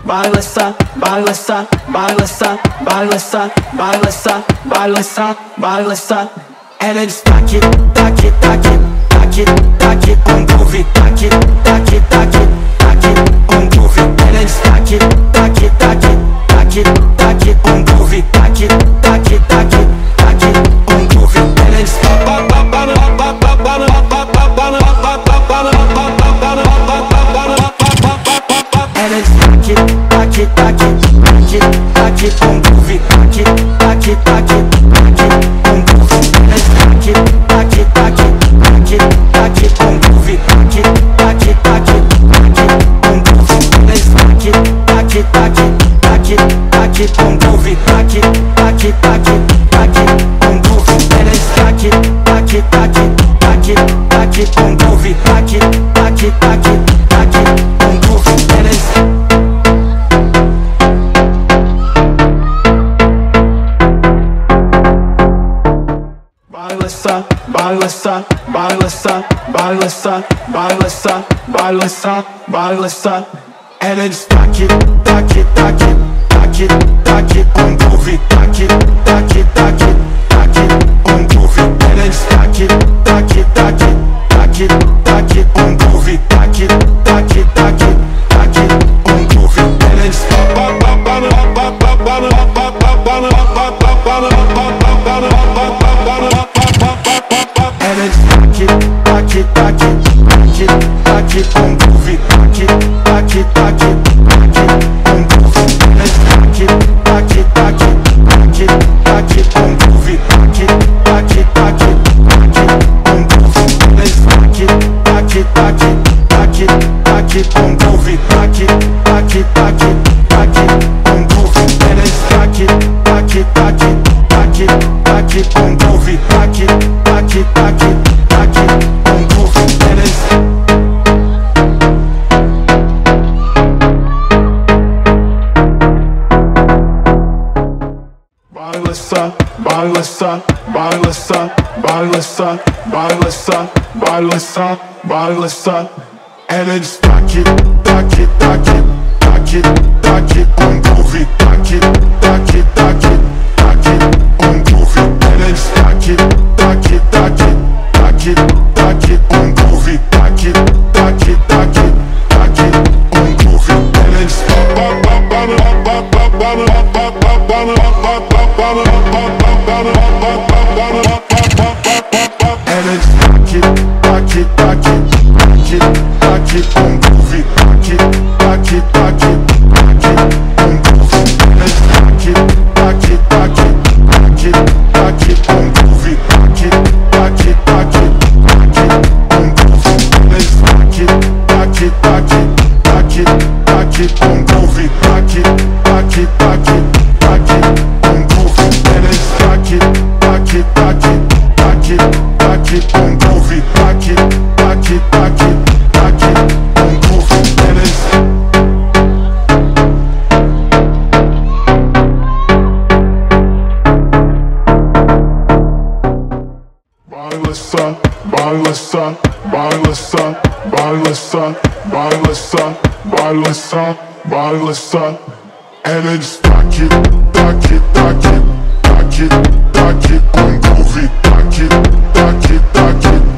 balança, balança, balança, balança, balança, balança, balança. Ela destaque, taque, taque, taque, taque, com groove, taque, taque, taque, taque, com groove. Ela destaque, taque, taque, taque, taque, com groove, taque, taque, taque, taque, com groove. Ela destaque. Ela destaque, taque, taque, taque, taque, com groove, taque, taque, taque, taque, com groove. Ela destaque, taque, taque, taque, taque, com groove, taque, taque, taque, taque, com groove. Ela destaque, taque, taque, taque, taque, com groove, taque, taque, taque, taque, com groove. Ela destaque, taque, taque, taque, taque, com groove, taque, taque, taque, taque, com groove. Ela balança, balança, balança, balança, balança, balança, balança. Ela destaque, taque, taque, taque, taque, com groove, taque, taque, taque, taque, com groove. Ela destaque, taque, taque, taque, taque, com groove, taque, taque, taque, taque, com groove. Ela destaque. Ela destaque, taque, taque, taque, taque, com groove, taque, taque, taque, taque, com groove. Ela destaque, taque, taque, taque, taque, com groove, taque, taque, taque, taque, com groove. Ela destaque, taque, taque, taque, taque, com groove, taque, taque, taque, taque, com groove. Ela destaque, taque, taque, taque, taque, com groove, taque, taque, taque, taque, com groove. Ela balança, balança, balança, balança, balança, balança, balança. Ela destaque, taque, taque, taque, taque, com groove, taque, taque, taque, taque, com groove. Ela destaque, taque, taque, taque, taque, com groove, taque, taque, taque, taque, com groove. Ela destaque. Ela destaque, taque, taque, taque, taque, com groove, taque, taque, taque, taque, com groove. Ela destaque, taque, taque, taque, taque, com groove, taque, taque, taque, taque, com groove. Ela destaque, taque, taque, taque, taque, com groove, taque, taque, taque, taque, com groove. Ela destaque, taque, taque, taque, taque, com groove, taque, taque, taque, taque, com groove. Ela balança, balança, balança, balança, balança, balança, balança. Ela destaque, taque, taque, taque, taque, com groove, taque, taque, taque,